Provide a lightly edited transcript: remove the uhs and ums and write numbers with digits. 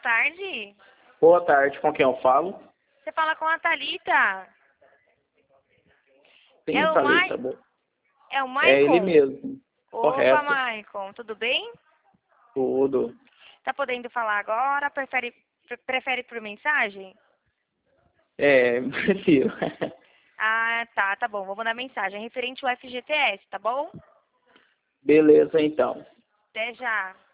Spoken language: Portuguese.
tarde. Boa tarde, com quem eu falo? Você fala com a Thalita. Sim, É o Thalita, boa. É o É ele Maicon? mesmo. Opa, Correto. Maicon, tudo bem? Tudo. Tá podendo falar agora? Prefere por mensagem? É, prefiro. Ah, tá bom. Vou mandar mensagem. É referente ao FGTS, tá bom? Beleza, então. Até já.